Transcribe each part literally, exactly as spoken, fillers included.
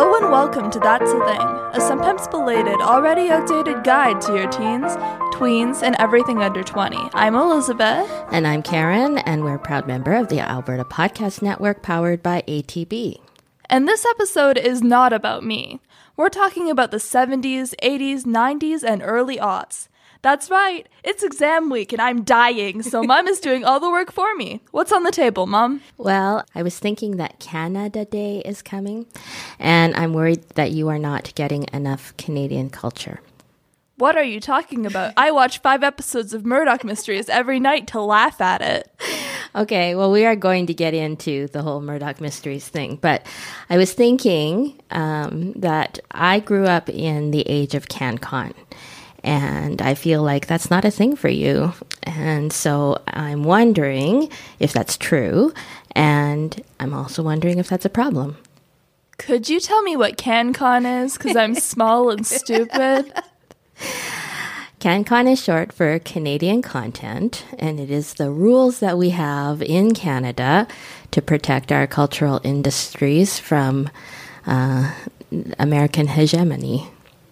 Hello and welcome to That's a Thing, a sometimes belated, already outdated guide to your teens, tweens, and everything under twenty. I'm Elizabeth. And I'm Karen, and we're a proud member of the Alberta Podcast Network powered by A T B. And this episode is not about me. We're talking about the seventies, eighties, nineties, and early aughts. That's right, it's exam week and I'm dying, so Mom is doing all the work for me. What's on the table, Mom? Well, I was thinking that Canada Day is coming, and I'm worried that you are not getting enough Canadian culture. What are you talking about? I watch five episodes of Murdoch Mysteries every night to laugh at it. Okay, well, we are going to get into the whole Murdoch Mysteries thing, but I was thinking um, that I grew up in the age of CanCon. And I feel like that's not a thing for you. And so I'm wondering if that's true. And I'm also wondering if that's a problem. Could you tell me what CanCon is? Because I'm small and stupid. CanCon is short for Canadian Content. And it is the rules that we have in Canada to protect our cultural industries from uh, American hegemony.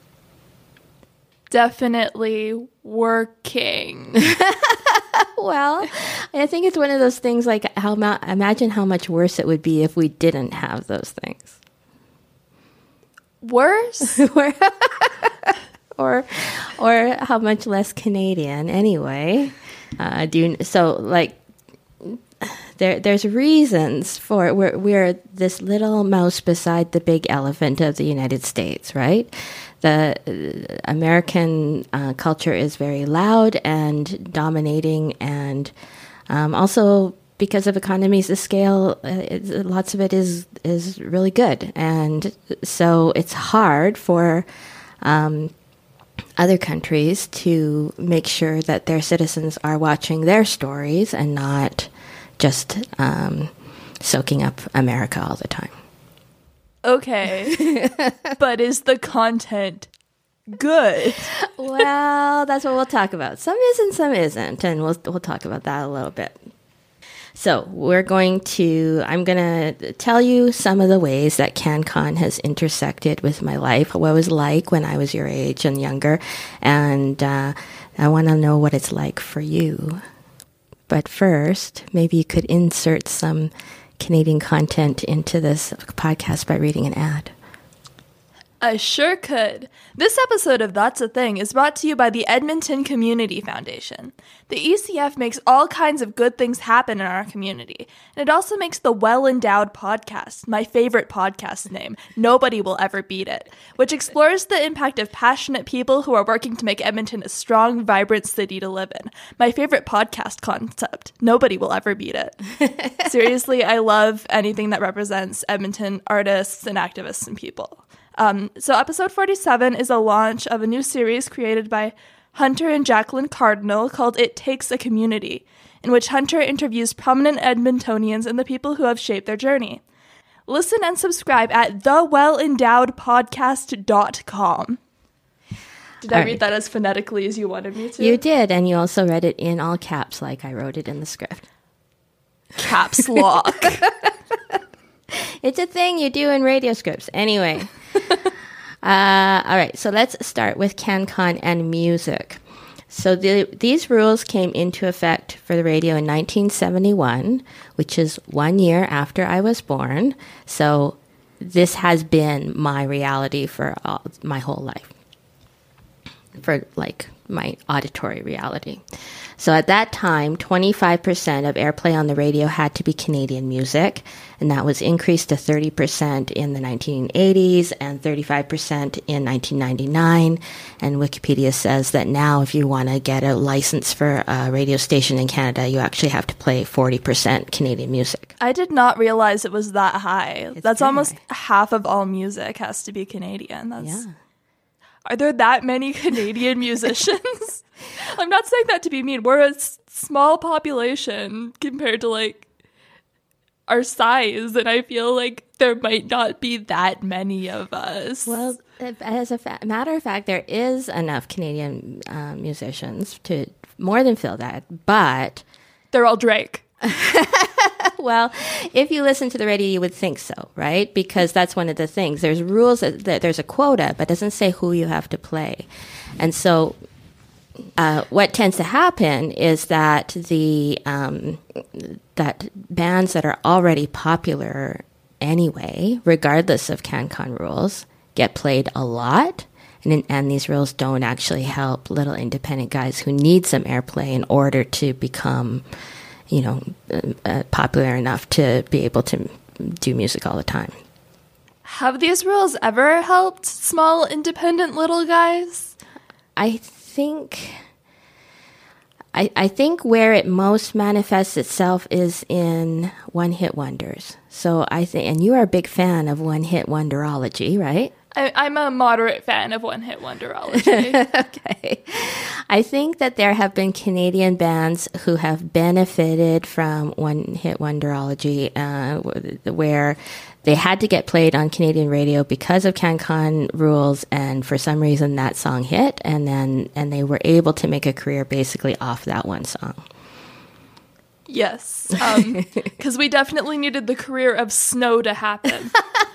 Definitely working. Well, I think it's one of those things like how ma- imagine how much worse it would be if we didn't have those things. Worse? or or how much less Canadian anyway. Uh, do you, so like there there's reasons for we're we're this little mouse beside the big elephant of the United States, right? The uh, American uh, culture is very loud and dominating, and um, also because of economies of scale, uh, it, lots of it is is really good, and so it's hard for um, other countries to make sure that their citizens are watching their stories and not just um, soaking up America all the time. Okay, but is the content good? Well, that's what we'll talk about. Some is and some isn't, and we'll we'll talk about that a little bit. So we're going to, I'm going to tell you some of the ways that CanCon has intersected with my life, what it was like when I was your age and younger, and uh, I want to know what it's like for you. But first, maybe you could insert some Canadian content into this podcast by reading an ad. I sure could. This episode of That's a Thing is brought to you by the Edmonton Community Foundation. The E C F makes all kinds of good things happen in our community, and it also makes the Well Endowed podcast, my favorite podcast name, Nobody Will Ever Beat It, which explores the impact of passionate people who are working to make Edmonton a strong, vibrant city to live in. My favorite podcast concept, Nobody Will Ever Beat It. Seriously, I love anything that represents Edmonton artists and activists and people. Um, so episode forty-seven is a launch of a new series created by Hunter and Jacqueline Cardinal called It Takes a Community, in which Hunter interviews prominent Edmontonians and the people who have shaped their journey. Listen and subscribe at the well endowed podcast dot com. Did I all read right. that as phonetically as you wanted me to? You did, and you also read it in all caps like I wrote it in the script. Caps lock. It's a thing you do in radio scripts. Anyway. uh, all right, so let's start with CanCon and music. So the, these rules came into effect for the radio in nineteen seventy-one, which is one year after I was born. So this has been my reality for all, my whole life, for like my auditory reality. So at that time, twenty-five percent of airplay on the radio had to be Canadian music, and that was increased to thirty percent in the nineteen eighties and thirty-five percent in nineteen ninety-nine. And Wikipedia says that now if you want to get a license for a radio station in Canada, you actually have to play forty percent Canadian music. I did not realize it was that high. It's That's very almost high. half of all music has to be Canadian. That's, Yeah. Are there that many Canadian musicians? I'm not saying that to be mean. We're a s- small population compared to like our size, and I feel like there might not be that many of us. Well, as a fa- matter of fact, there is enough Canadian uh, musicians to more than fill that, but they're all Drake. Well, if you listen to the radio, you would think so, right? Because that's one of the things. There's rules, that, that there's a quota, but it doesn't say who you have to play. And so uh, what tends to happen is that the um, that bands that are already popular anyway, regardless of CanCon rules, get played a lot. And, and these rules don't actually help little independent guys who need some airplay in order to become, you know, uh, popular enough to be able to do music all the time. Have these rules ever helped small independent little guys? I think I, I think where it most manifests itself is in one-hit wonders. So I think, and you are a big fan of one-hit wonderology, right? I, I'm a moderate fan of one-hit wonderology. Okay. I think that there have been Canadian bands who have benefited from one-hit wonderology, uh, where they had to get played on Canadian radio because of CanCon rules, and for some reason that song hit, and then and they were able to make a career basically off that one song. Yes, because um, we definitely needed the career of Snow to happen.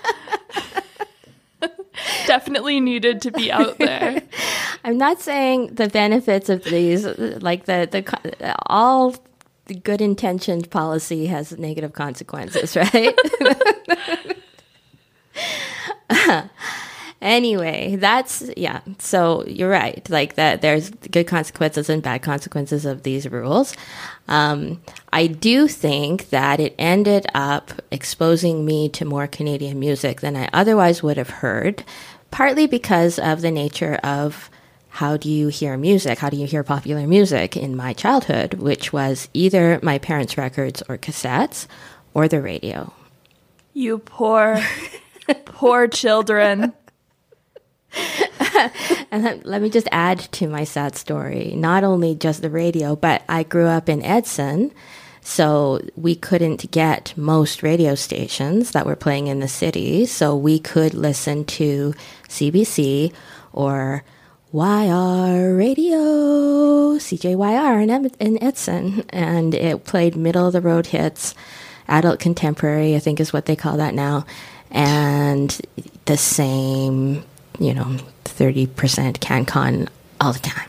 Definitely needed to be out there. I'm not saying the benefits of these, like the the all the good intentioned policy has negative consequences, right? Anyway, that's, yeah, so you're right. Like that, there's good consequences and bad consequences of these rules. Um, I do think that it ended up exposing me to more Canadian music than I otherwise would have heard, partly because of the nature of how do you hear music? How do you hear popular music in my childhood, which was either my parents' records or cassettes or the radio. You poor, poor children. And let, let me just add to my sad story, not only just the radio, but I grew up in Edson, so we couldn't get most radio stations that were playing in the city, so we could listen to C B C or Y R Radio, C J Y R in, Ed- in Edson, and it played middle-of-the-road hits, adult contemporary, I think is what they call that now, and the same, you know, thirty percent CanCon all the time.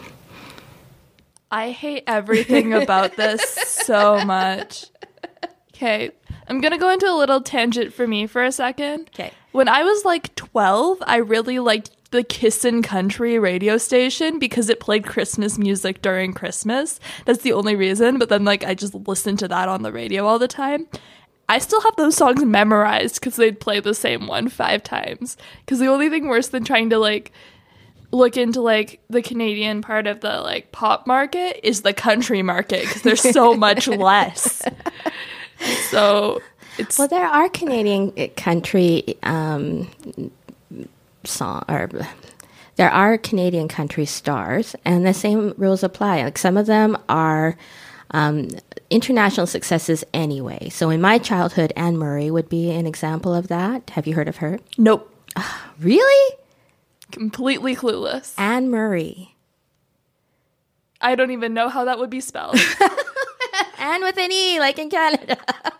I hate everything about this so much. Okay, I'm going to go into a little tangent for me for a second. Okay. When I was like twelve, I really liked the Kissin' Country radio station because it played Christmas music during Christmas. That's the only reason. But then like I just listened to that on the radio all the time. I still have those songs memorized because they'd play the same one five times. Because the only thing worse than trying to like look into like the Canadian part of the like pop market is the country market because there's so much less. So it's well, there are Canadian country um, song or there are Canadian country stars, and the same rules apply. Like some of them are um, international successes anyway. So in my childhood, Anne Murray would be an example of that. Have you heard of her? Nope. Really? Completely clueless. Anne Murray. I don't even know how that would be spelled. Anne with an E, like in Canada.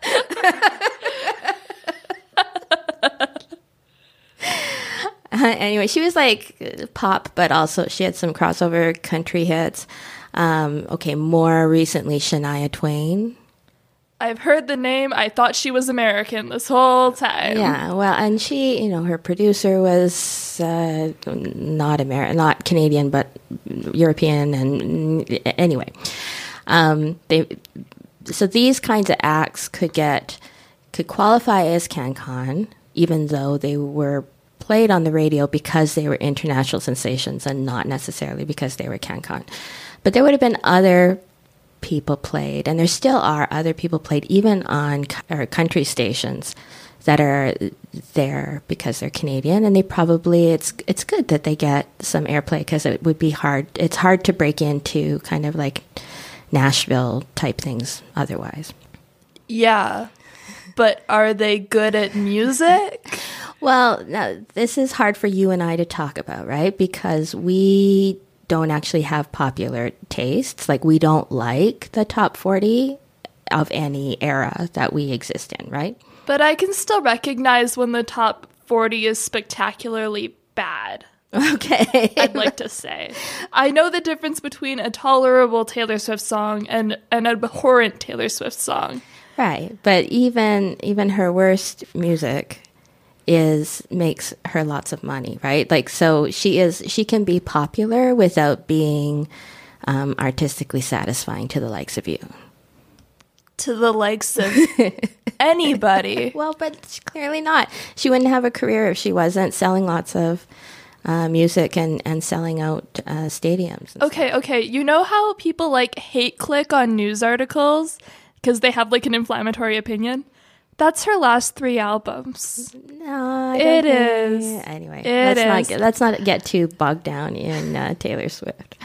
uh, anyway, she was like pop, but also she had some crossover country hits. Um, okay, more recently, Shania Twain. I've heard the name. I thought she was American this whole time. Yeah, well, and she, you know, her producer was uh, not American, not Canadian, but European, and anyway, um, they. So these kinds of acts could get could qualify as CanCon, even though they were played on the radio because they were international sensations and not necessarily because they were CanCon. But there would have been other people played, and there still are other people played even on or country stations that are there because they're Canadian, and they probably it's it's good that they get some airplay because it would be hard. It's hard to break into kind of like Nashville type things otherwise. Yeah, but are they good at music? Well, now, this is hard for you and I to talk about, right? Because we don't actually have popular tastes. Like, we don't like the top forty of any era that we exist in, right? But I can still recognize when the top forty is spectacularly bad. Okay. I'd like to say. I know the difference between a tolerable Taylor Swift song and an abhorrent Taylor Swift song. Right. But even even her worst music is makes her lots of money, right? Like, so she is she can be popular without being um, artistically satisfying to the likes of you. To the likes of anybody. Well, but clearly not. She wouldn't have a career if she wasn't selling lots of uh, music and, and selling out uh, stadiums. And okay, stuff. okay. You know how people like hate click on news articles because they have like an inflammatory opinion? That's her last three albums. No, I it don't is. think. Anyway, it let's is. not get, let's not get too bogged down in uh, Taylor Swift.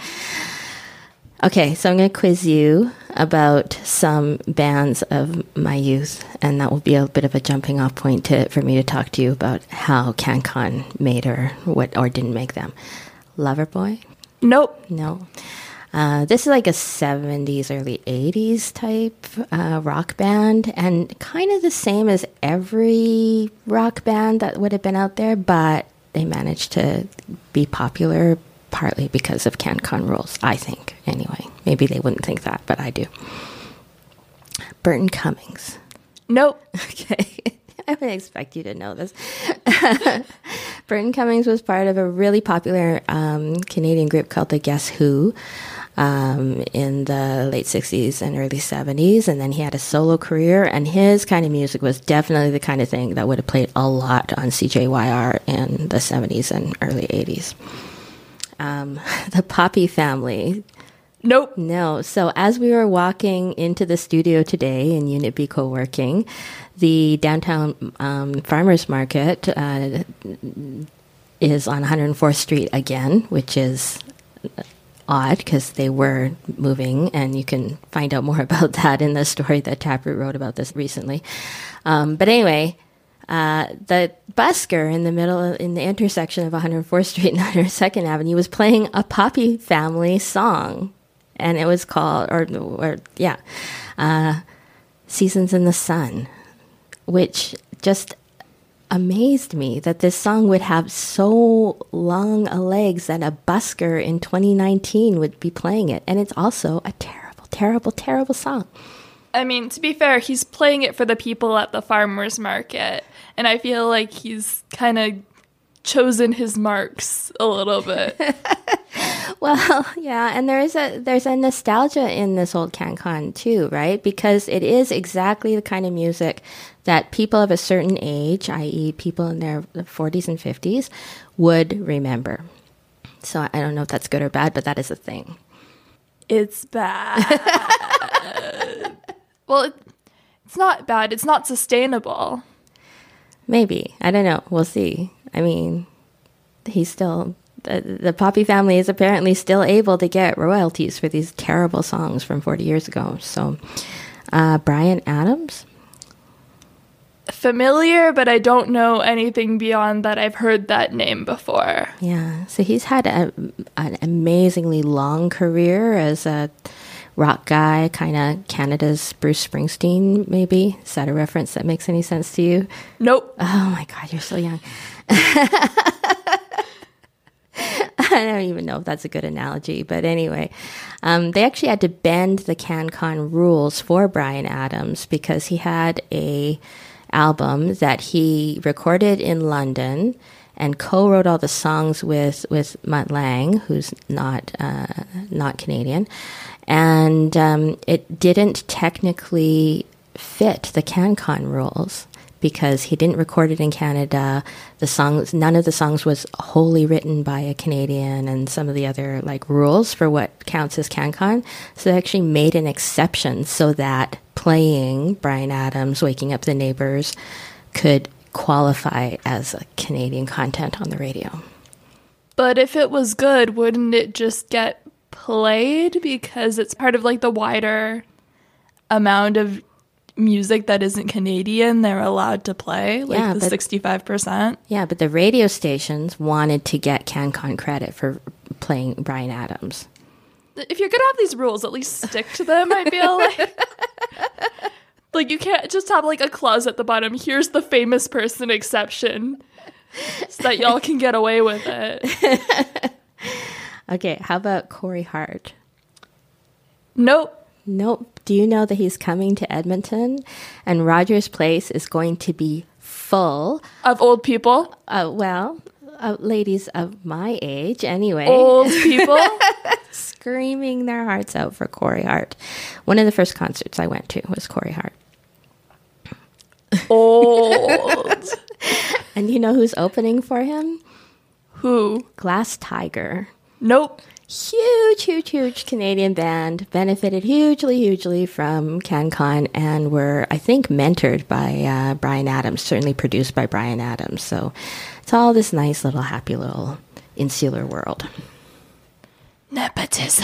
Okay, so I'm going to quiz you about some bands of my youth, and that will be a bit of a jumping off point to, for me to talk to you about how CanCon made or what or didn't make them. Loverboy? Nope. No. Uh, this is like a seventies, early eighties type uh, rock band, and kind of the same as every rock band that would have been out there, but they managed to be popular partly because of CanCon rules, I think. Anyway, maybe they wouldn't think that, but I do. Burton Cummings. Nope. Okay. I would expect you to know this. Burton Cummings was part of a really popular um, Canadian group called the Guess Who um, in the late sixties and early seventies. And then he had a solo career, and his kind of music was definitely the kind of thing that would have played a lot on C J Y R in the seventies and early eighties. Um, the Poppy Family. Nope. No. So as we were walking into the studio today in Unit B Co-working, the downtown um, farmers market uh, is on one hundred fourth Street again, which is odd because they were moving, and you can find out more about that in the story that Taproot wrote about this recently. Um, but anyway, uh, the busker in the middle, in the intersection of one hundred fourth Street and one hundred second Avenue was playing a Poppy Family song. And it was called, or, or yeah, uh, Seasons in the Sun, which just amazed me that this song would have so long a legs that a busker in twenty nineteen would be playing it. And it's also a terrible, terrible, terrible song. I mean, to be fair, he's playing it for the people at the farmer's market. And I feel like he's kind of chosen his marks a little bit. Well, yeah, and there is a there's a nostalgia in this old CanCon too, right? Because it is exactly the kind of music that people of a certain age, that is people in their forties and fifties, would remember. So I don't know if that's good or bad, but that is a thing. It's bad. Well, it, it's not bad. It's not sustainable. Maybe. I don't know. We'll see. I mean, he's still... The, the Poppy family is apparently still able to get royalties for these terrible songs from forty years ago. So, uh, Bryan Adams? Familiar, but I don't know anything beyond that. I've heard that name before. Yeah. So he's had a, an amazingly long career as a rock guy, kind of Canada's Bruce Springsteen, maybe. Is that a reference that makes any sense to you? Nope. Oh, my God, you're so young. I don't even know if that's a good analogy, but anyway, um, they actually had to bend the CanCon rules for Bryan Adams because he had a album that he recorded in London and co-wrote all the songs with with Mutt Lange, who's not uh, not Canadian, and um, it didn't technically fit the CanCon rules. Because he didn't record it in Canada. The songs, none of the songs was wholly written by a Canadian, and some of the other like rules for what counts as CanCon. So they actually made an exception so that playing Bryan Adams, Waking Up the Neighbors, could qualify as a Canadian content on the radio. But if it was good, wouldn't it just get played because it's part of like the wider amount of music that isn't Canadian they're allowed to play, like yeah, the but, sixty-five percent? Yeah, but the radio stations wanted to get CanCon credit for playing Bryan Adams. If you're going to have these rules, at least stick to them, I feel like. Like, you can't just have, like, a clause at the bottom. Here's the famous person exception so that y'all can get away with it. Okay, how about Corey Hart? Nope. Nope. Do you know that he's coming to Edmonton? And Rogers Place is going to be full. Of old people? Uh, well, uh, ladies of my age, anyway. Old people? Screaming their hearts out for Corey Hart. One of the first concerts I went to was Corey Hart. Old. And you know who's opening for him? Who? Glass Tiger. Nope. Huge, huge, huge Canadian band. Benefited hugely, hugely from CanCon and were, I think, mentored by uh, Bryan Adams, certainly produced by Bryan Adams. So it's all this nice little happy little insular world. Nepotism.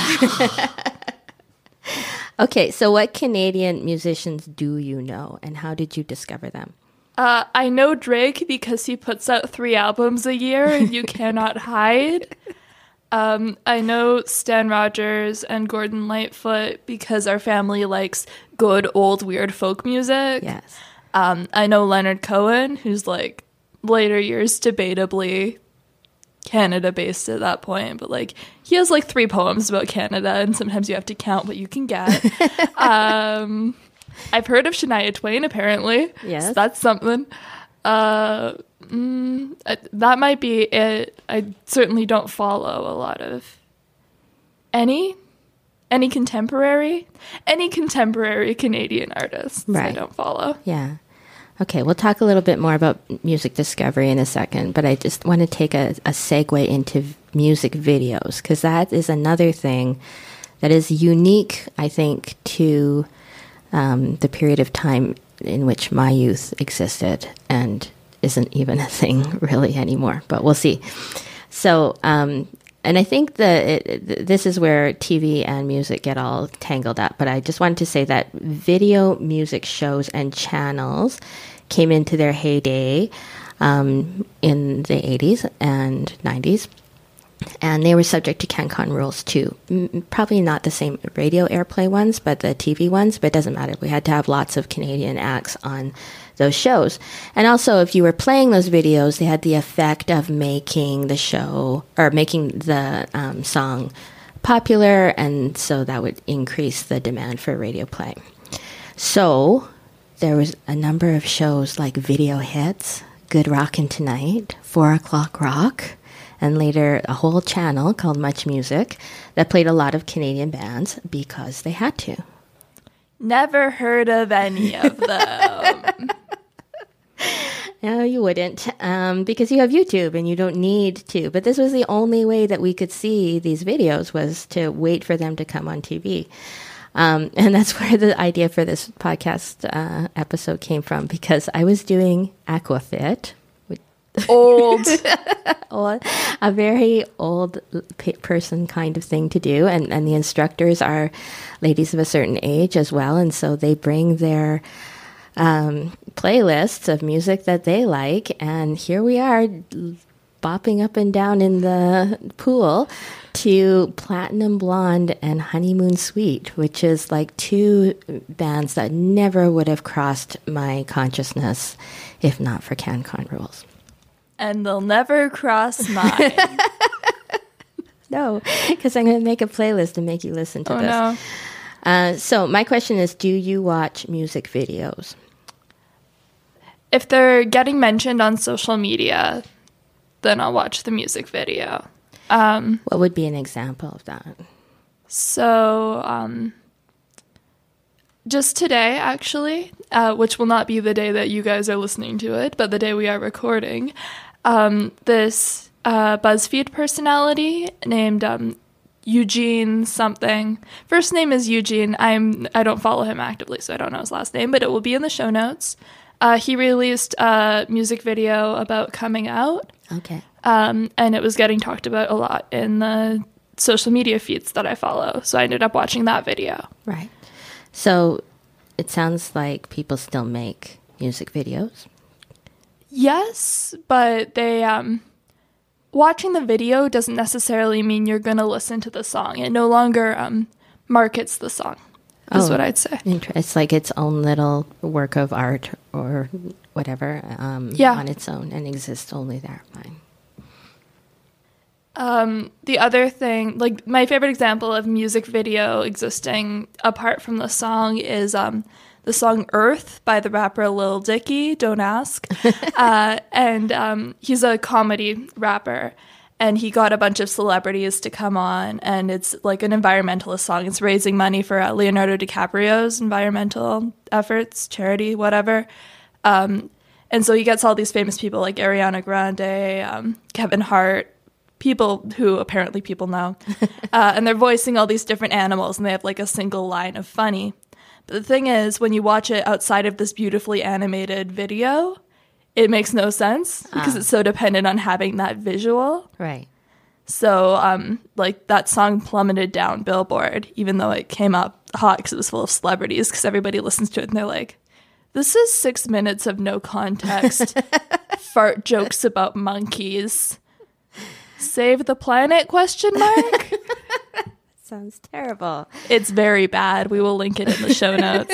Okay, so what Canadian musicians do you know, and how did you discover them? Uh, I know Drake because he puts out three albums a year and you cannot hide. Um, I know Stan Rogers and Gordon Lightfoot because our family likes good old weird folk music. Yes. Um, I know Leonard Cohen, who's like later years debatably Canada-based at that point, but like he has like three poems about Canada, and sometimes you have to count what you can get. um, I've heard of Shania Twain, apparently. Yes, so that's something. Uh, mm, that might be it. I certainly don't follow a lot of any any contemporary any contemporary Canadian artists. Right. I don't follow. Yeah. Okay, we'll talk a little bit more about music discovery in a second, but I just want to take a, a segue into v- music videos, because that is another thing that is unique, I think, to um, the period of time in which my youth existed and isn't even a thing really anymore, but we'll see. So, um, and I think that it, this is where T V and music get all tangled up, but I just wanted to say that video music shows and channels came into their heyday um, in the eighties and nineties, and they were subject to CanCon rules too. M- probably not the same radio airplay ones, but the T V ones, but it doesn't matter. We had to have lots of Canadian acts on those shows. And also, if you were playing those videos, they had the effect of making the show, or making the um, song popular, and so that would increase the demand for radio play. So there was a number of shows like Video Hits, Good Rockin' Tonight, Four O'Clock Rock, and later a whole channel called Much Music that played a lot of Canadian bands because they had to. Never heard of any of them. No, you wouldn't, um, because you have YouTube and you don't need to. But this was the only way that we could see these videos, was to wait for them to come on T V. Um, and that's where the idea for this podcast uh, episode came from, because I was doing Aquafit. Old. Old, a very old p- person kind of thing to do. And, and the instructors are ladies of a certain age as well. And so they bring their um, playlists of music that they like. And here we are bopping up and down in the pool to Platinum Blonde and Honeymoon Suite, which is like two bands that never would have crossed my consciousness if not for CanCon rules. And they'll never cross mine. No, because I'm going to make a playlist and make you listen to oh, this. No. Uh, so my question is, do you watch music videos? If they're getting mentioned on social media, then I'll watch the music video. Um, what would be an example of that? So, um, just today, actually, uh, which will not be the day that you guys are listening to it, but the day we are recording, um, this uh, BuzzFeed personality named um, Eugene something. First name is Eugene. I'm I don't follow him actively, so I don't know his last name, but it will be in the show notes. Uh, he released a music video about coming out. Okay. Um, and it was getting talked about a lot in the social media feeds that I follow. So I ended up watching that video. Right. So it sounds like people still make music videos. Yes, but they um, watching the video doesn't necessarily mean you're going to listen to the song. It no longer um, markets the song. is Oh. what I'd say. Inter- It's like its own little work of art or whatever um, Yeah. on its own and exists only there. Fine. Um, the other thing, like my favorite example of music video existing apart from the song is um, the song Earth by the rapper Lil Dicky, don't ask. uh, and um, he's a comedy rapper. And he got a bunch of celebrities to come on, and it's like an environmentalist song. It's raising money for uh, Leonardo DiCaprio's environmental efforts, charity, whatever. Um, and so he gets all these famous people like Ariana Grande, um, Kevin Hart, people who apparently people know. uh, and they're voicing all these different animals, and they have like a single line of funny. But the thing is, when you watch it outside of this beautifully animated video, it makes no sense because Ah. it's so dependent on having that visual. Right. So, um, like, that song plummeted down Billboard, even though it came up hot because it was full of celebrities, because everybody listens to it and they're like, this is six minutes of no context fart jokes about monkeys. Save the planet, question mark? Sounds terrible. It's very bad. We will link it in the show notes.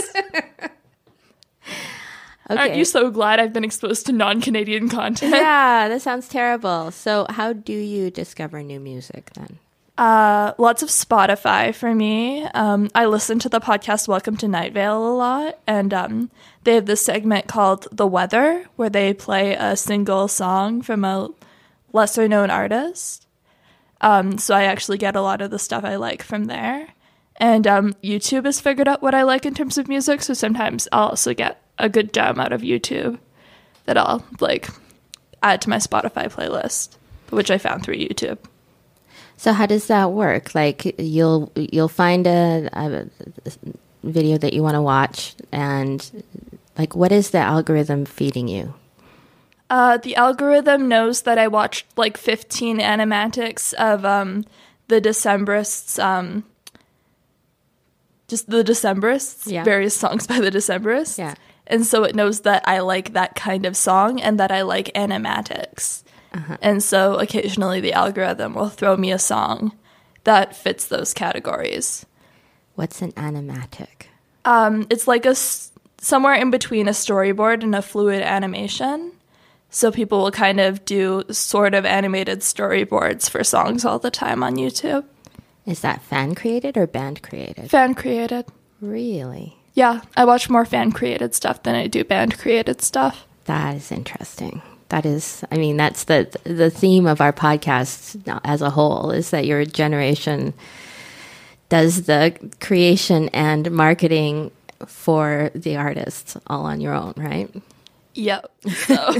Okay. Aren't you so glad I've been exposed to non-Canadian content? Yeah, that sounds terrible. So how do you discover new music then? Uh, lots of Spotify for me. Um, I listen to the podcast Welcome to Night Vale a lot, and um, they have this segment called The Weather, where they play a single song from a lesser-known artist. Um, so I actually get a lot of the stuff I like from there. And um, YouTube has figured out what I like in terms of music, so sometimes I'll also get a good gem out of YouTube that I'll, like, add to my Spotify playlist, which I found through YouTube. So how does that work? Like you'll you'll find a, a video that you want to watch, and like what is the algorithm feeding you? Uh, the algorithm knows that I watched like fifteen animatics of um, the Decemberists, um, just the Decemberists, Yeah. various songs by the Decemberists. Yeah. And so it knows that I like that kind of song and that I like animatics. Uh-huh. And so occasionally the algorithm will throw me a song that fits those categories. What's an animatic? Um, it's like a s- somewhere in between a storyboard and a fluid animation. So people will kind of do sort of animated storyboards for songs all the time on YouTube. Is that fan created or band created? Fan created. Really? Yeah, I watch more fan created stuff than I do band created stuff. That is interesting. That is, I mean, that's the the theme of our podcast as a whole, is that your generation does the creation and marketing for the artists all on your own, right? Yep. So.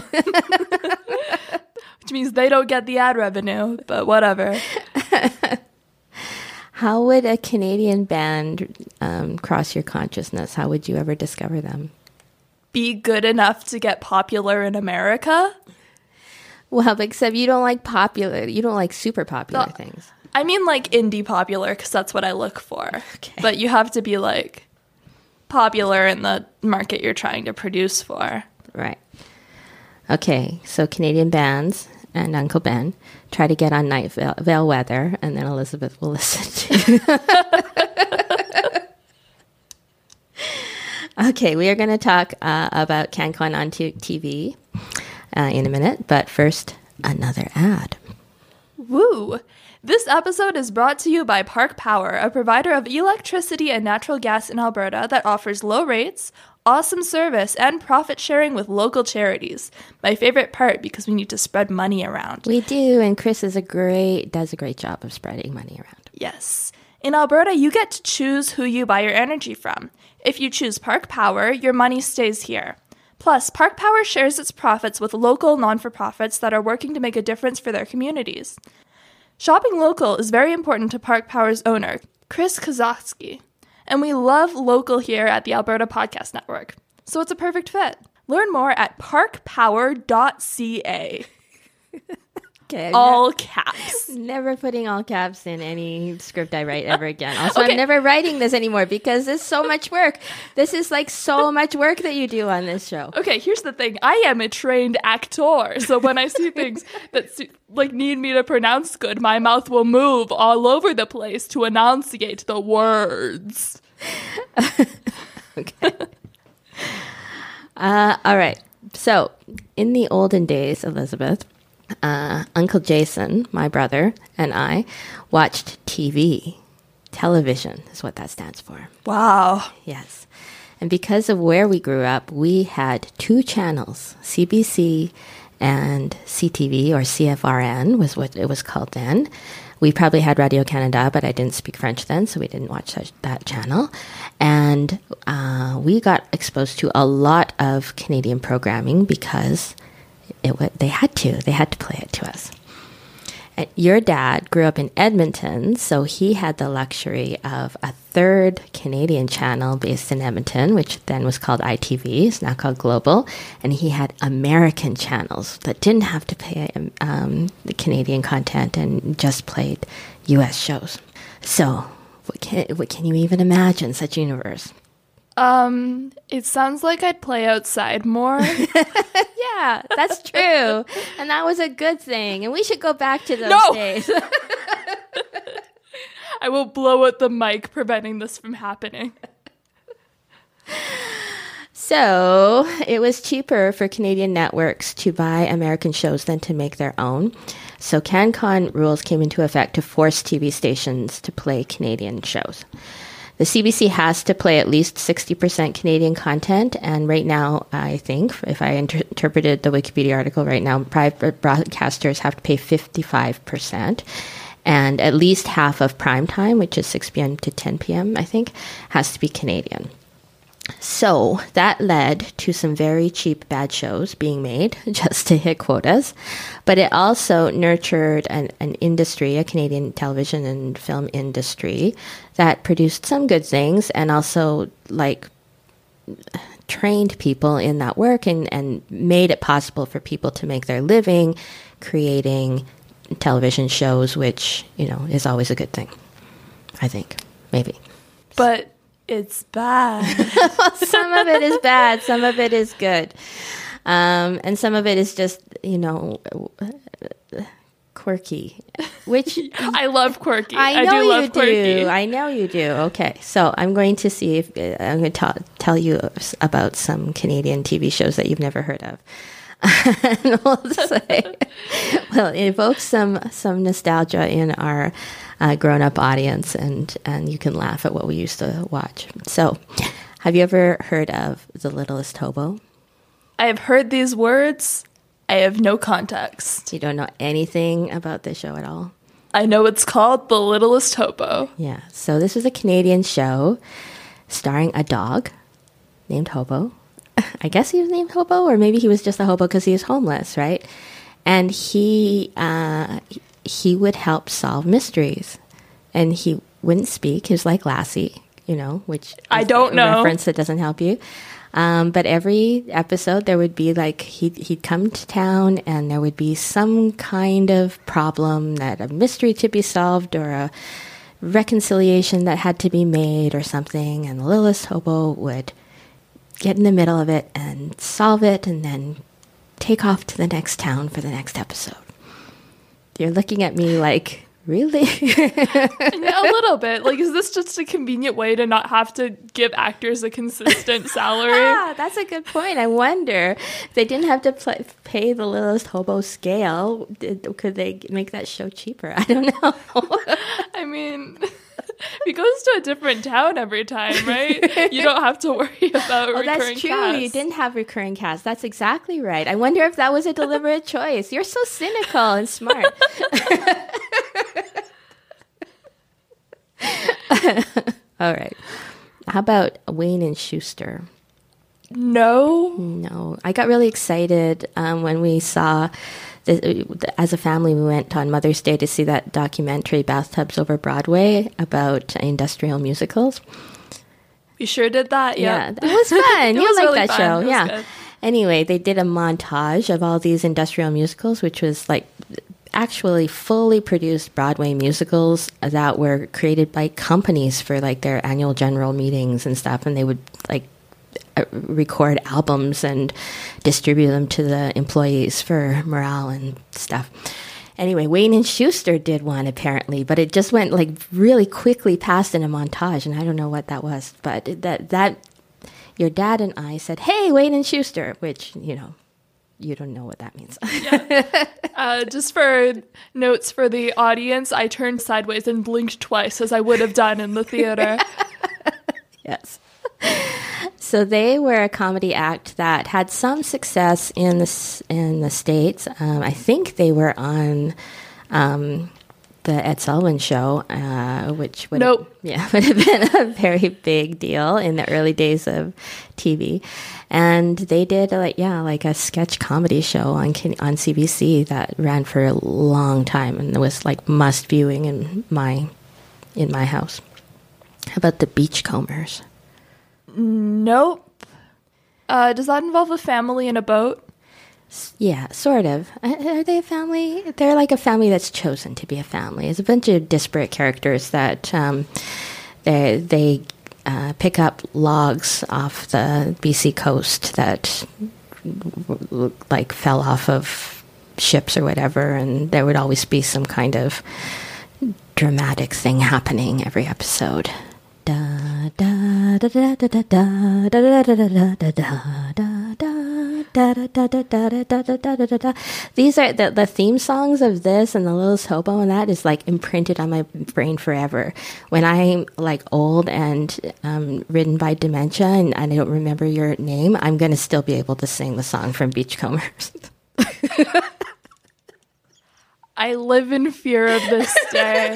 Which means they don't get the ad revenue, but whatever. How would a Canadian band um, cross your consciousness? How would you ever discover them? Be good enough to get popular in America? Well, except you don't like popular, you don't like super popular No. things. I mean, like, indie popular, because that's what I look for. Okay. But you have to be, like, popular in the market you're trying to produce for. Right. Okay, so Canadian bands and Uncle Ben try to get on Night Vale, Vale Weather, and then Elizabeth will listen to. Okay, we are going to talk uh, about CanCon on t- TV uh, in a minute, but first, another ad. Woo! This episode is brought to you by Park Power, a provider of electricity and natural gas in Alberta that offers low rates, awesome service, and profit sharing with local charities. My favorite part, because we need to spread money around. We do, and Chris is a great does a great job of spreading money around. Yes. In Alberta, you get to choose who you buy your energy from. If you choose Park Power, your money stays here. Plus, Park Power shares its profits with local non-for-profits that are working to make a difference for their communities. Shopping local is very important to Park Power's owner, Chris Kozowski, and we love local here at the Alberta Podcast Network, so it's a perfect fit. Learn more at park power dot c a. Okay, All caps. never putting all caps in any script I write ever again. Also, Okay. I'm never writing this anymore because it's so much work. This is like so much work that you do on this show. Okay, here's the thing. I am a trained actor, so when I see things that su- like need me to pronounce good, my mouth will move all over the place to enunciate the words. Okay. Uh, all right. So, in the olden days, Elizabeth, uh, Uncle Jason, my brother, and I watched T V. Television is what that stands for. Wow. Yes. And because of where we grew up, we had two channels, C B C and C T V, or C F R N was what it was called then. We probably had Radio Canada, but I didn't speak French then, so we didn't watch that, that channel. And uh, we got exposed to a lot of Canadian programming because it w- they had to. They had to play it to us. And your dad grew up in Edmonton, so he had the luxury of a third Canadian channel based in Edmonton, which then was called I T V. It's now called Global. And he had American channels that didn't have to pay um, the Canadian content and just played U S shows. So what can, what can you even imagine such universe? Um, it sounds like I'd play outside more. Yeah, that's true. And that was a good thing. And we should go back to those No! days. I will blow out the mic, preventing this from happening. So it was cheaper for Canadian networks to buy American shows than to make their own. So CanCon rules came into effect to force T V stations to play Canadian shows. The C B C has to play at least sixty percent Canadian content, and right now, I think, if I inter- interpreted the Wikipedia article right now, private broadcasters have to pay fifty-five percent, and at least half of prime time, which is six p.m. to ten p.m., I think, has to be Canadian. So that led to some very cheap bad shows being made just to hit quotas. But it also nurtured an, an industry, a Canadian television and film industry that produced some good things and also like trained people in that work and, and made it possible for people to make their living creating television shows, which, you know, is always a good thing, I think, maybe. But it's bad. Some of it is bad. Some of it is good. Um, and some of it is just, you know, quirky, which I love quirky. I I, know do you love quirky. do. I know you do. Okay. So I'm going to see if uh, I'm going to ta- tell you about some Canadian T V shows that you've never heard of. And we'll say, well, it evokes some, some nostalgia in our uh, grown-up audience, and, and you can laugh at what we used to watch. So, have you ever heard of The Littlest Hobo? I have heard these words. I have no context. You don't know anything about this show at all? I know it's called The Littlest Hobo. Yeah. So this was a Canadian show starring a dog named Hobo. I guess he was named Hobo, or maybe he was just a hobo because he was homeless, right? And he uh, he would help solve mysteries, and he wouldn't speak. He was like Lassie, you know, which I don't a know. reference that doesn't help you. Um, but every episode, there would be like he'd he'd come to town, and there would be some kind of problem, that a mystery to be solved, or a reconciliation that had to be made, or something. And the Littlest Hobo would get in the middle of it and solve it, and then take off to the next town for the next episode. You're looking at me like, really? Yeah, a little bit. Like, is this just a convenient way to not have to give actors a consistent salary? Ah, that's a good point. I wonder if they didn't have to play, pay the Littlest Hobo scale, did, could they make that show cheaper? I don't know. I mean, he goes to a different town every time, right? You don't have to worry about Oh, recurring that's true. cast. You didn't have recurring cast. That's exactly right. I wonder if that was a deliberate choice. You're so cynical and smart. All right. How about Wayne and Schuster? No. No. I got really excited um, when we saw, the, as a family, we went on Mother's Day to see that documentary, Bathtubs Over Broadway, about industrial musicals. We sure did that, yeah. Yeah, it was fun. It You was like really that fun. show, It was yeah. good. Anyway, they did a montage of all these industrial musicals, which was like actually fully produced Broadway musicals that were created by companies for like their annual general meetings and stuff, and they would like uh, record albums and distribute them to the employees for morale and stuff. Anyway, Wayne and Schuster did one apparently, but it just went like really quickly past in a montage, and I don't know what that was. But that that your dad and I said, "Hey, Wayne and Schuster," which you know, you don't know what that means. Yeah. Uh, just for notes for the audience, I turned sideways and blinked twice, as I would have done in the theater. Yes. So they were a comedy act that had some success in the in the States. Um, I think they were on um, the Ed Sullivan Show, uh, which would nope. have, yeah would have been a very big deal in the early days of T V. And they did a, like yeah like a sketch comedy show on on C B C that ran for a long time, and it was like must viewing in my in my house. How about the Beachcombers? Nope. Uh, does that involve a family in a boat? Yeah, sort of. Are they a family? They're like a family that's chosen to be a family. It's a bunch of disparate characters that um, they they uh, pick up logs off the B C coast that like fell off of ships or whatever, and there would always be some kind of dramatic thing happening every episode. Da da da da da da da da da da da da da. These are the the theme songs of this, and the Littlest Hobo, and that is like imprinted on my brain forever. When I'm like old and um, ridden by dementia, and I don't remember your name, I'm going to still be able to sing the song from Beachcombers. I live in fear of this day.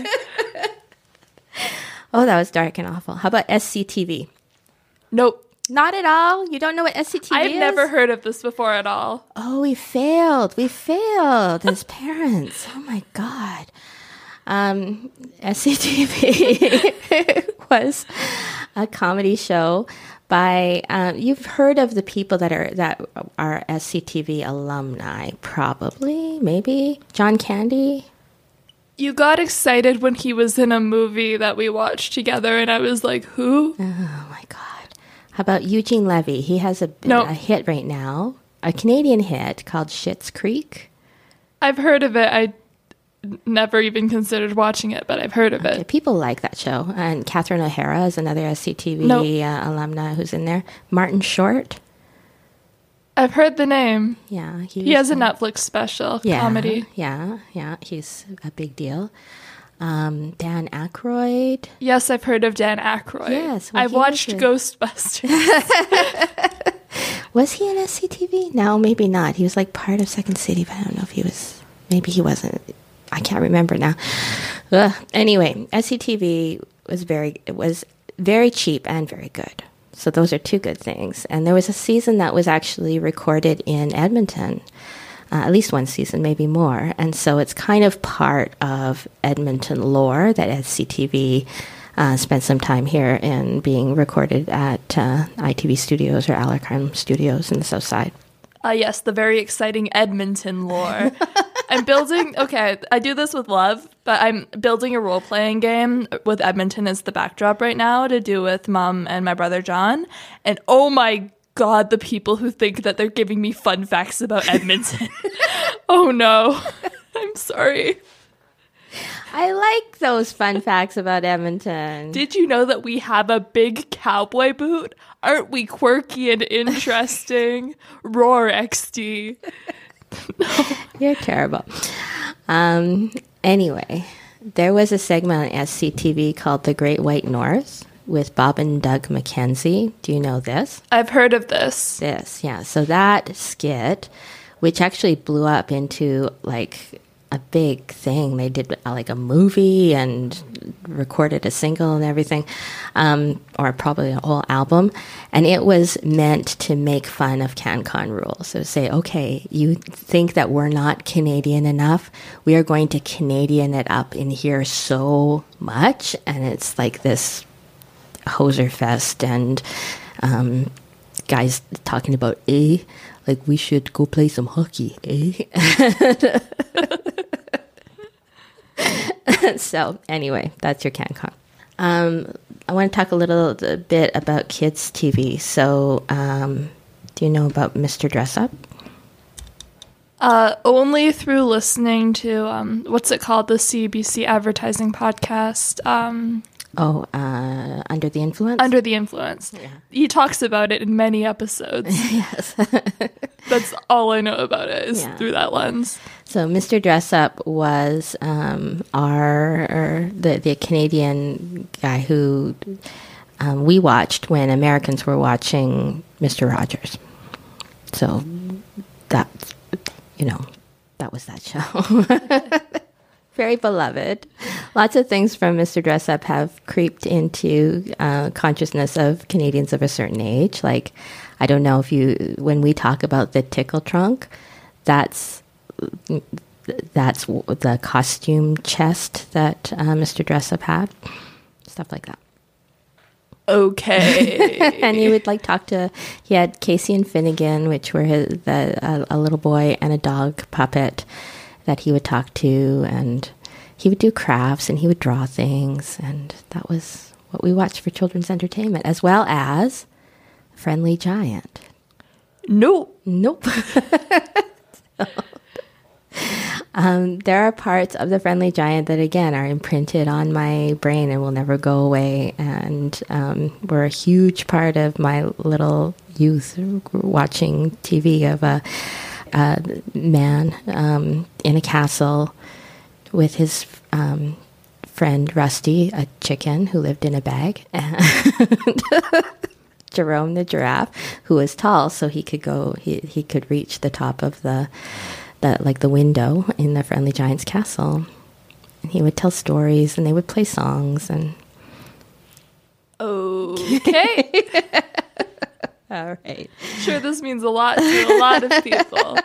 Oh, that was dark and awful. How about S C T V? Nope. Not at all? You don't know what S C T V I've is? I've never heard of this before at all. Oh, we failed. We failed as parents. Oh, my God. Um, S C T V was a comedy show by, um, you've heard of the people that are that are S C T V alumni, probably, maybe. John Candy? You got excited when he was in a movie that we watched together, and I was like, who? Oh, my God. How about Eugene Levy? He has a, nope. a hit right now, a Canadian hit called Schitt's Creek. I've heard of it. I never even considered watching it, but I've heard of okay, it. People like that show. And Catherine O'Hara is another S C T V nope. uh, alumna who's in there. Martin Short. I've heard the name. Yeah. He, he has a Netflix special, yeah, comedy. Yeah, yeah. He's a big deal. Um, Dan Aykroyd. Yes, I've heard of Dan Aykroyd. Yes. Well, I've watched Ghostbusters. Was he in S C T V? No, maybe not. He was like part of Second City, but I don't know if he was. Maybe he wasn't. I can't remember now. Ugh. Anyway, S C T V was very, it was very cheap and very good. So those are two good things. And there was a season that was actually recorded in Edmonton, uh, at least one season, maybe more. And so it's kind of part of Edmonton lore that S C T V uh, spent some time here in being recorded at uh, I T V Studios or Alarcon Studios in the South Side. Uh, yes, the very exciting Edmonton lore. I'm building, okay, I do this with love, but I'm building a role-playing game with Edmonton as the backdrop right now to do with Mom and my brother John. And oh my God, the people who think that they're giving me fun facts about Edmonton. Oh no, I'm sorry. I like those fun facts about Edmonton. Did you know that we have a big cowboy boot? Aren't we quirky and interesting? Roar X D. No. You're terrible. Um, anyway, there was a segment on S C T V called The Great White North with Bob and Doug McKenzie. Do you know this? I've heard of this. This, yeah. So that skit, which actually blew up into like a big thing. They did uh, like a movie and recorded a single and everything, um, or probably a whole album. And it was meant to make fun of CanCon rules. So say, okay, you think that we're not Canadian enough? We are going to Canadian it up in here so much. And it's like this hoser fest and um, guys talking about, eh? Like, we should go play some hockey, eh? So, anyway, that's your CanCon. Um, I want to talk a little a bit about kids' T V. So, um, do you know about Mister Dress Up? Uh, only through listening to, um, what's it called? The C B C advertising podcast. Um, Oh, uh, Under the Influence? Under the Influence. Yeah. He talks about it in many episodes. Yes. That's all I know about it is yeah. through that lens. So Mister Dressup was um, our, the, the Canadian guy who um, we watched when Americans were watching Mister Rogers. So that, you know, that was that show. Very beloved. Lots of things from Mister Dressup have creeped into uh, consciousness of Canadians of a certain age. Like, I don't know if you, when we talk about the tickle trunk, that's that's the costume chest that uh, Mister Dressup had. Stuff like that. Okay. And he would like talk to, he had Casey and Finnegan, which were his, the, a, a little boy and a dog puppet that he would talk to, and he would do crafts and he would draw things, and that was what we watched for children's entertainment, as well as Friendly Giant. Nope. Nope. so, um, there are parts of the Friendly Giant that, again, are imprinted on my brain and will never go away, and um, were a huge part of my little youth watching T V of a Uh, man um, in a castle with his um, friend Rusty, a chicken who lived in a bag, and Jerome the giraffe, who was tall, so he could go. He he could reach the top of the the like the window in the Friendly Giant's castle, and he would tell stories, and they would play songs, and okay. All right. Sure, this means a lot to a lot of people.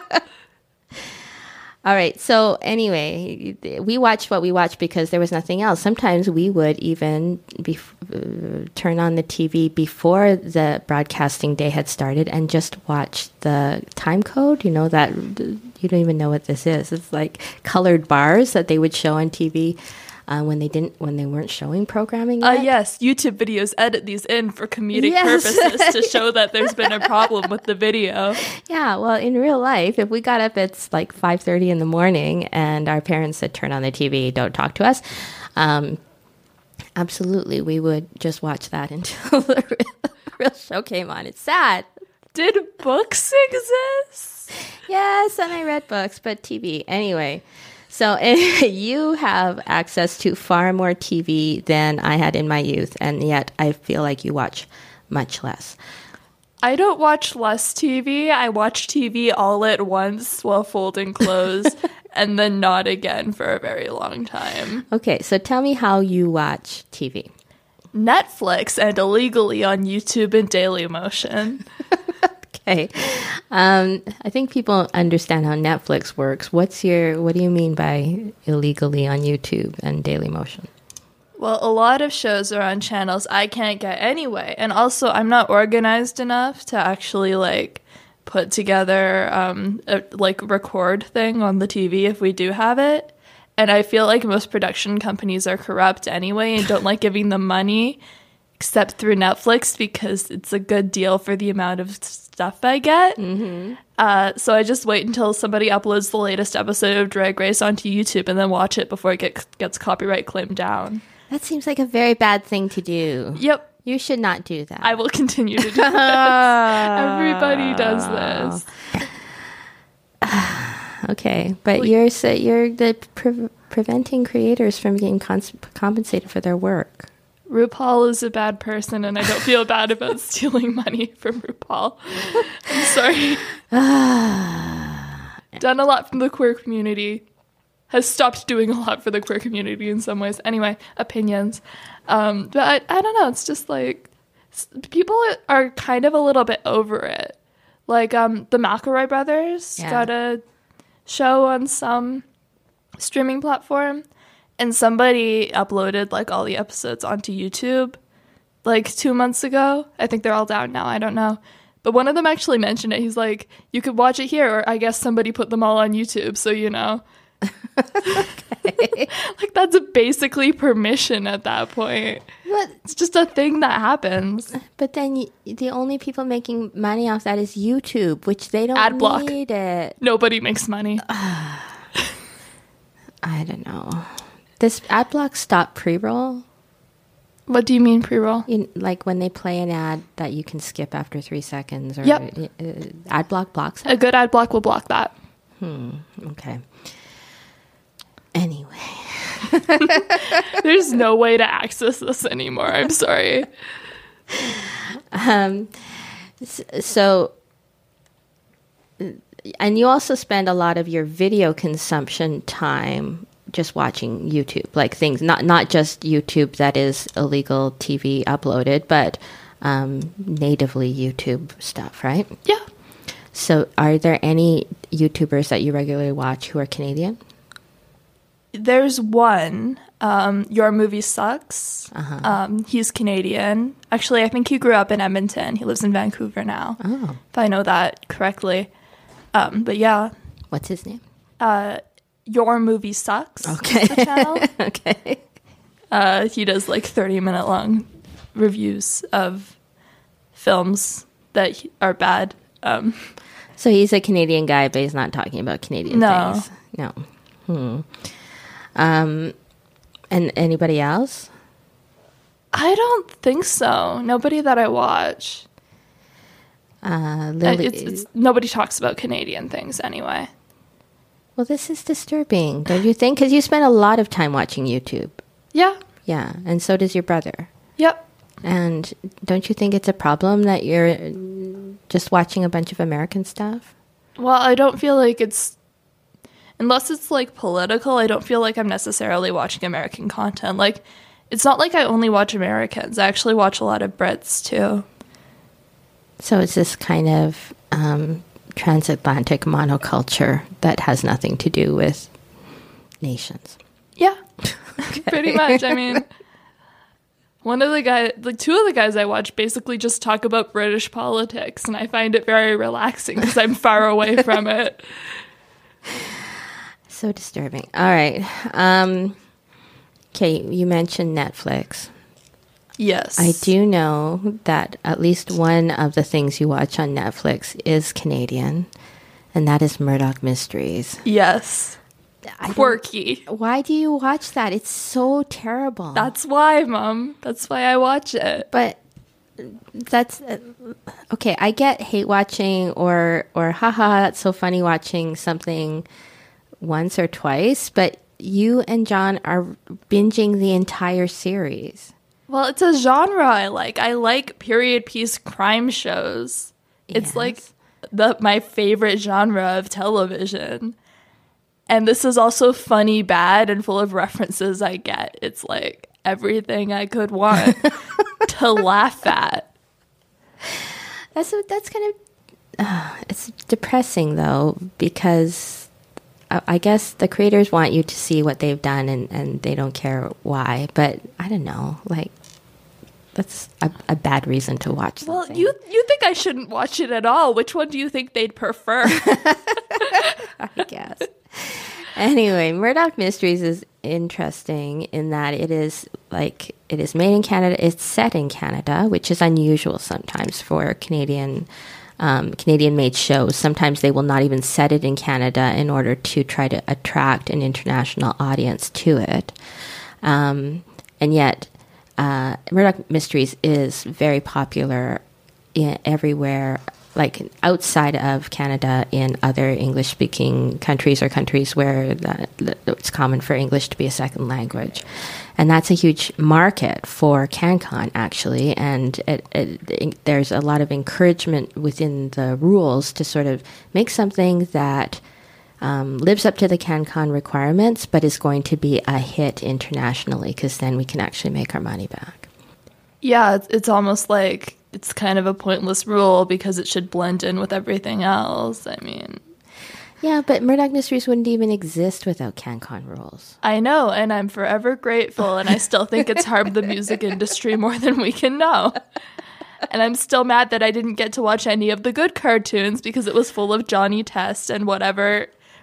All right. So anyway, we watched what we watched because there was nothing else. Sometimes we would even be, uh, turn on the T V before the broadcasting day had started and just watch the time code. You know, that you don't even know what this is. It's like colored bars that they would show on T V. Uh, when they didn't, when they weren't showing programming yet. Uh, yes, YouTube videos edit these in for comedic yes. purposes to show that there's been a problem with the video. Yeah, well, in real life, if we got up at like five thirty in the morning and our parents said, turn on the T V, don't talk to us, um, absolutely, we would just watch that until the real, real show came on. It's sad. Did books exist? Yes, and I read books, but T V. Anyway. So you have access to far more T V than I had in my youth, and yet I feel like you watch much less. I don't watch less T V. I watch T V all at once while folding clothes, and then not again for a very long time. Okay, so tell me how you watch T V. Netflix and illegally on YouTube and Dailymotion. Okay. Um, I think people understand how Netflix works. What's your, what do you mean by illegally on YouTube and Dailymotion? Well, a lot of shows are on channels I can't get anyway. And also, I'm not organized enough to actually, like, put together, um, a, like, record thing on the T V if we do have it. And I feel like most production companies are corrupt anyway and don't like giving them money, except through Netflix because it's a good deal for the amount of stuff I get. Mm-hmm. Uh, so I just wait until somebody uploads the latest episode of Drag Race onto YouTube and then watch it before it get, gets copyright claimed down. That seems like a very bad thing to do. Yep. You should not do that. I will continue to do this. Everybody does this. Okay, but well, you're so you're the pre- preventing creators from getting cons- compensated for their work. RuPaul is a bad person, and I don't feel bad about stealing money from RuPaul. I'm sorry. Done a lot from the queer community. Has stopped doing a lot for the queer community in some ways. Anyway, opinions. Um, but I, I don't know. It's just like people are kind of a little bit over it. Like um, the McElroy brothers yeah. got a show on some streaming platform. And somebody uploaded, like, all the episodes onto YouTube, like, two months ago. I think they're all down now. I don't know. But one of them actually mentioned it. He's like, you could watch it here, or I guess somebody put them all on YouTube, so, you know. Okay. Like, that's basically permission at that point. But, It's just a thing that happens. but then y the only people making money off that is YouTube, which they don't Adblock. need it. Nobody makes money. I don't know. Does Adblock stop pre-roll? What do you mean pre-roll? You, like when they play an ad that you can skip after three seconds? Or Yep. uh, Adblock blocks it? A good ad block will block that. Okay. Anyway. There's no way to access this anymore. I'm sorry. Um, s- so, and you also spend a lot of your video consumption time just watching YouTube, like things, not, not just YouTube that is illegal T V uploaded, but um, natively YouTube stuff, right? Yeah. So are there any YouTubers that you regularly watch who are Canadian? There's one, um, Your Movie Sucks. Uh-huh. Um, he's Canadian. Actually, I think he grew up in Edmonton. He lives in Vancouver now, Oh, if I know that correctly. Um, but yeah, what's his name? uh, Your Movie Sucks. Okay. Is the channel. Okay. Uh, he does like thirty minute long reviews of films that he- are bad. Um, So he's a Canadian guy, but he's not talking about Canadian No. things. No. Hmm. Um, and anybody else? I don't think so. Nobody that I watch. Uh, Uh, Lily. It's, it's, nobody talks about Canadian things anyway. Well, this is disturbing, don't you think? Because you spend a lot of time watching YouTube. Yeah. Yeah, and so does your brother. Yep. And don't you think it's a problem that you're just watching a bunch of American stuff? Well, I don't feel like it's, unless it's like political, I don't feel like I'm necessarily watching American content. Like, it's not like I only watch Americans. I actually watch a lot of Brits too. So it's this kind of um, transatlantic monoculture that has nothing to do with nations. Yeah. Pretty much. I mean, one of the guys, like two of the guys I watch basically just talk about British politics, and I find it very relaxing because I'm far away from it. So disturbing. All right. Um, okay, you mentioned Netflix. Yes. I do know that at least one of the things you watch on Netflix is Canadian, and that is Murdoch Mysteries. Yes. I don't- Quirky. Why do you watch that? It's so terrible. That's why, Mom. That's why I watch it. But that's uh, okay. I get hate watching or or haha, that's so funny watching something once or twice, but you and John are binging the entire series. Well, it's a genre I like. I like period piece crime shows. It's Yes. like the my favorite genre of television. And this is also funny, bad, and full of references I get. It's like everything I could want to laugh at. That's that's kind of uh, it's depressing though, because I, I guess the creators want you to see what they've done and, and they don't care why. But I don't know, like that's a, a bad reason to watch Well, something. you you think I shouldn't watch it at all? Which one do you think they'd prefer? I guess. Anyway, Murdoch Mysteries is interesting in that it is like it is made in Canada. It's set in Canada, which is unusual sometimes for Canadian um, Canadian-made shows. Sometimes they will not even set it in Canada in order to try to attract an international audience to it. Um, and yet, uh, Murdoch Mysteries is very popular in, everywhere, like outside of Canada, in other English-speaking countries or countries where the, the, it's common for English to be a second language. And that's a huge market for CanCon, actually. And it, it, it, there's a lot of encouragement within the rules to sort of make something that um, lives up to the CanCon requirements, but is going to be a hit internationally, because then we can actually make our money back. Yeah, it's, it's almost like it's kind of a pointless rule because it should blend in with everything else. I mean, Yeah, but Murdoch Mysteries wouldn't even exist without CanCon rules. I know, and I'm forever grateful, and I still think it's harmed the music industry more than we can know. And I'm still mad that I didn't get to watch any of the good cartoons because it was full of Johnny Test and whatever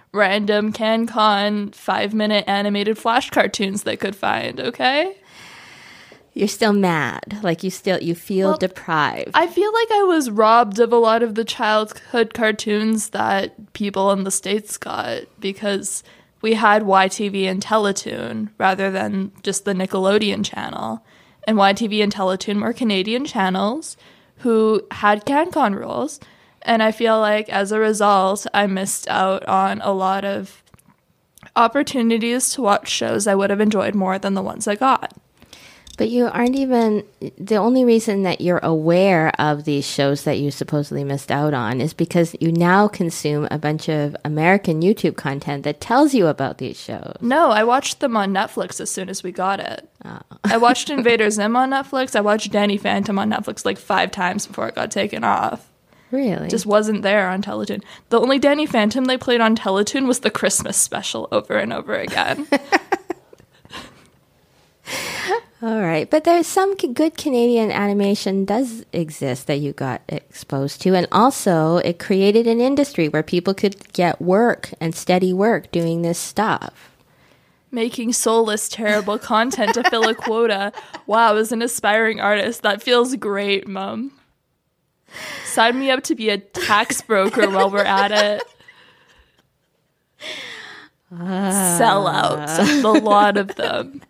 random CanCon five-minute animated flash cartoons they could find, okay? You're still mad. Like, you still, you feel Well, deprived. I feel like I was robbed of a lot of the childhood cartoons that people in the States got because we had Y T V and Teletoon rather than just the Nickelodeon channel. And Y T V and Teletoon were Canadian channels who had CanCon rules. And I feel like as a result, I missed out on a lot of opportunities to watch shows I would have enjoyed more than the ones I got. But you aren't even, the only reason that you're aware of these shows that you supposedly missed out on is because you now consume a bunch of American YouTube content that tells you about these shows. No, I watched them on Netflix as soon as we got it. Oh. I watched Invader Zim on Netflix. I watched Danny Phantom on Netflix like five times before it got taken off. Really? Just wasn't there on Teletoon. The only Danny Phantom they played on Teletoon was the Christmas special over and over again. All right. But there's some c- good Canadian animation does exist that you got exposed to. And also, it created an industry where people could get work and steady work doing this stuff. Making soulless, terrible content to fill a quota. Wow, as an aspiring artist, that feels great, Mum. Sign me up to be a tax broker while we're at it. Uh. Sellouts, the lot of them.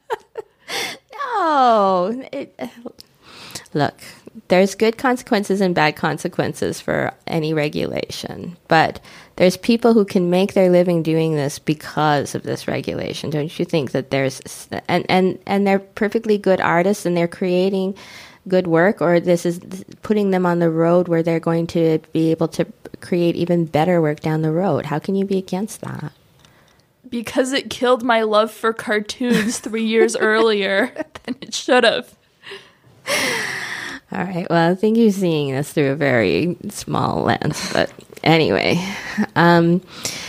No. It, look, there's good consequences and bad consequences for any regulation, but there's people who can make their living doing this because of this regulation. Don't you think that there's, and, and, and they're perfectly good artists and they're creating good work, or this is putting them on the road where they're going to be able to create even better work down the road? How can you be against that? Because it killed my love for cartoons three years earlier than it should have. All right. Well, I think you're seeing this through a very small lens. But anyway, um,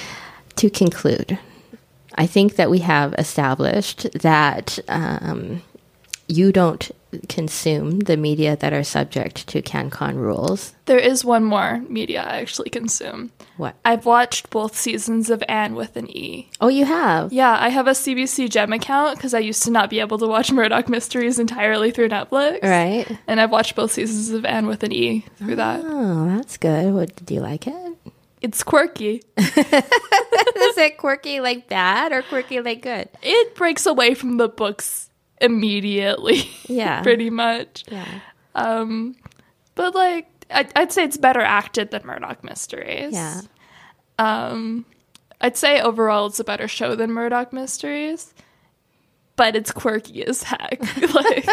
to conclude, I think that we have established that um, you don't consume the media that are subject to CanCon rules. There is one more media I actually consume. What? I've watched both seasons of Anne with an E. Oh, you have? Yeah, I have a C B C Gem account because I used to not be able to watch Murdoch Mysteries entirely through Netflix. Right. And I've watched both seasons of Anne with an E through oh, that. Oh, that's good. What, did you like it? It's quirky. Is it quirky like bad or quirky like good? It breaks away from the books immediately. Yeah. Pretty much. Yeah. Um, but like, I'd, I'd say it's better acted than Murdoch Mysteries. Yeah. Um, I'd say overall it's a better show than Murdoch Mysteries, but it's quirky as heck. Like,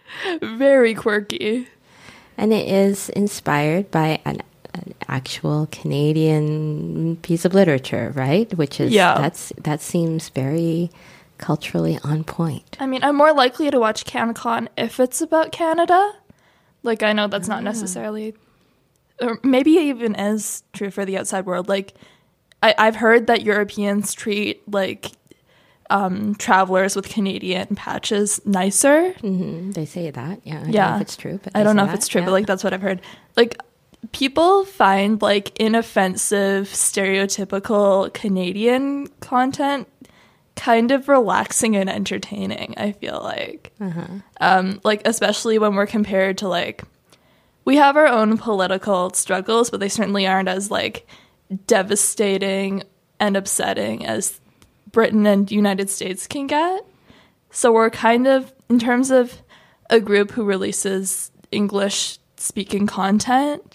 very quirky. And it is inspired by an, an actual Canadian piece of literature, right? Which is, yeah. that's that seems very culturally on point. I mean, I'm more likely to watch CanCon if it's about Canada. Like, I know that's not necessarily, or maybe it even is true for the outside world. Like, I, I've heard that Europeans treat, like, um, travelers with Canadian patches nicer. Mm-hmm. They say that, yeah. I don't yeah. know if it's true, but I don't know if that. it's true, yeah. but, like, that's what I've heard. Like, people find, like, inoffensive, stereotypical Canadian content kind of relaxing and entertaining, I feel like. Uh-huh. Um, like, especially when we're compared to, like, we have our own political struggles, but they certainly aren't as, like, devastating and upsetting as Britain and United States can get. So we're kind of, in terms of a group who releases English-speaking content,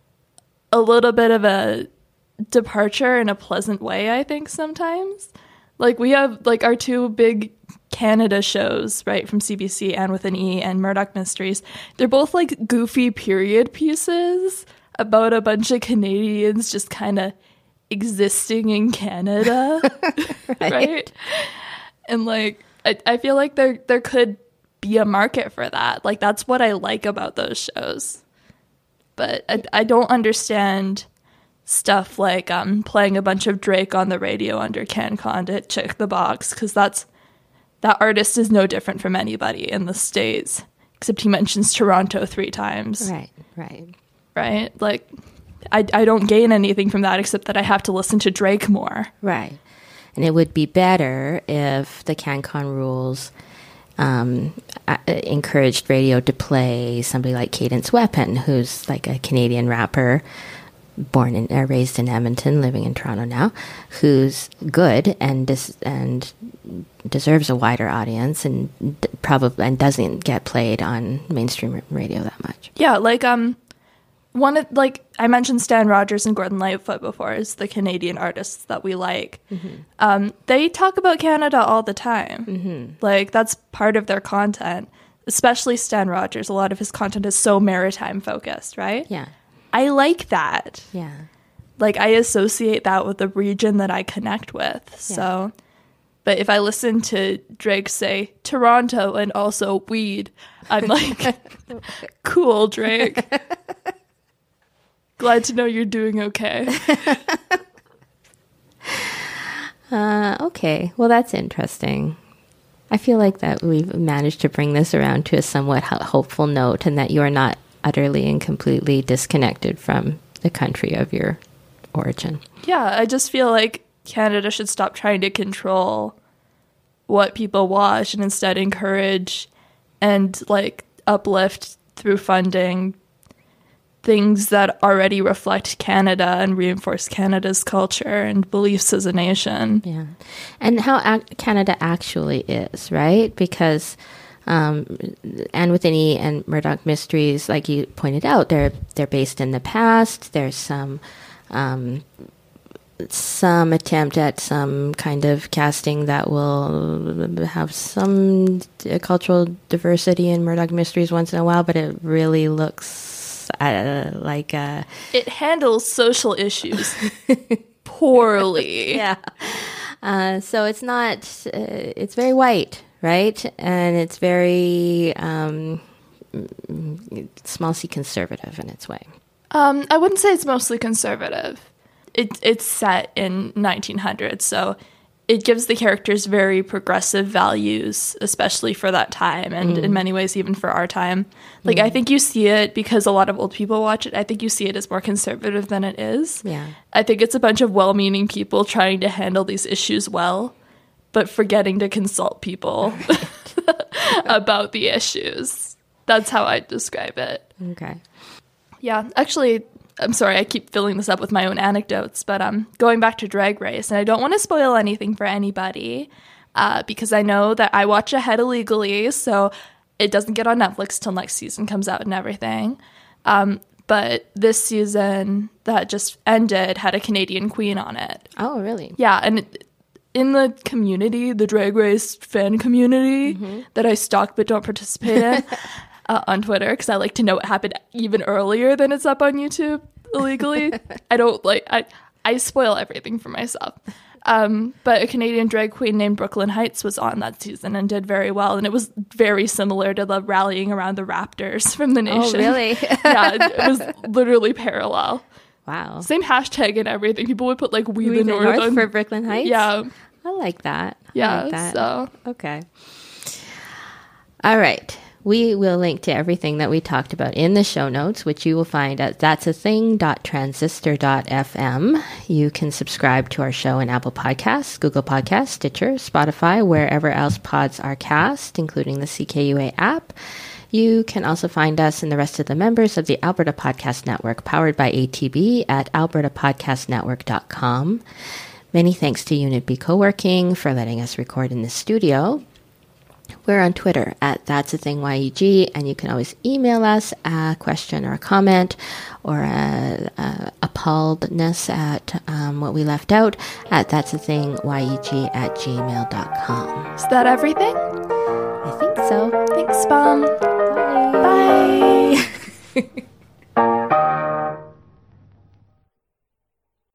a little bit of a departure in a pleasant way, I think, sometimes. Like, we have, like, our two big Canada shows, right, from C B C, Anne with an E and Murdoch Mysteries. They're both, like, goofy period pieces about a bunch of Canadians just kind of existing in Canada, right. right? And, like, I, I feel like there there could be a market for that. Like, that's what I like about those shows. But I, I don't understand stuff like um, playing a bunch of Drake on the radio under CanCon to check the box, because that's that artist is no different from anybody in the States, except he mentions Toronto three times. Right, right. Right? Like, I, I don't gain anything from that except that I have to listen to Drake more. Right. And it would be better if the CanCon rules um, uh, encouraged radio to play somebody like Cadence Weapon, who's like a Canadian rapper, born and uh, raised in Edmonton, living in Toronto now, who's good and des- and deserves a wider audience, and d- probably and doesn't get played on mainstream radio that much. Yeah, like um, one of like I mentioned Stan Rogers and Gordon Lightfoot before as the Canadian artists that we like. Mm-hmm. Um, they talk about Canada all the time. Mm-hmm. Like that's part of their content, especially Stan Rogers. A lot of his content is so maritime focused, right? Yeah. I like that. Yeah. Like, I associate that with the region that I connect with. Yeah. So, but if I listen to Drake say Toronto and also weed, I'm like, cool, Drake. Glad to know you're doing okay. uh, okay. Well, that's interesting. I feel like that we've managed to bring this around to a somewhat ho- hopeful note, and that you're not utterly and completely disconnected from the country of your origin. Yeah, I just feel like Canada should stop trying to control what people watch and instead encourage and like uplift through funding things that already reflect Canada and reinforce Canada's culture and beliefs as a nation. Yeah. And how ac- Canada actually is, right? Because Um, Anne Witheny and Murdoch Mysteries, like you pointed out, they're they're based in the past. There's some um, some attempt at some kind of casting that will have some uh, cultural diversity in Murdoch Mysteries once in a while, but it really looks uh, like uh, it handles social issues poorly. Yeah. Uh, so it's not. Uh, it's very white. Right? And it's very um, small c conservative in its way. Um, I wouldn't say it's mostly conservative. It, it's set in nineteen hundreds, so it gives the characters very progressive values, especially for that time, and mm. in many ways even for our time. Like, mm. I think you see it because a lot of old people watch it. I think you see it as more conservative than it is. Yeah. I think it's a bunch of well-meaning people trying to handle these issues well, but forgetting to consult people about the issues. That's how I describe it. Okay. Yeah, actually, I'm sorry, I keep filling this up with my own anecdotes, but um, going back to Drag Race, and I don't want to spoil anything for anybody, uh, because I know that I watch ahead illegally, so it doesn't get on Netflix till next season comes out and everything. Um, but this season that just ended had a Canadian queen on it. Oh, really? Yeah, and it, in the community, the Drag Race fan community mm-hmm. that I stalk but don't participate in uh, on Twitter, because I like to know what happened even earlier than it's up on YouTube illegally. I don't like, I, I spoil everything for myself. Um, but a Canadian drag queen named Brooklyn Heights was on that season and did very well. And it was very similar to the rallying around the Raptors from the nation. Oh, really? Yeah, it, it was literally parallel. Wow. Same hashtag and everything. People would put like We, we the, the North, North on, for Brooklyn Heights? Yeah. I like that. Yeah, I like that. so. Okay. All right. We will link to everything that we talked about in the show notes, which you will find at that's a thing dot transistor dot f m. You can subscribe to our show in Apple Podcasts, Google Podcasts, Stitcher, Spotify, wherever else pods are cast, including the C K U A app. You can also find us and the rest of the members of the Alberta Podcast Network, powered by A T B, at alberta podcast network dot com. Many thanks to Unit B Co-working for letting us record in the studio. We're on Twitter at That's a Thing Y E G, and you can always email us a question or a comment or a, a appalledness at um, what we left out at That's a Thing Y E G at gmail dot com. Is that everything? I think so. Thanks, Mom. Bye. Bye.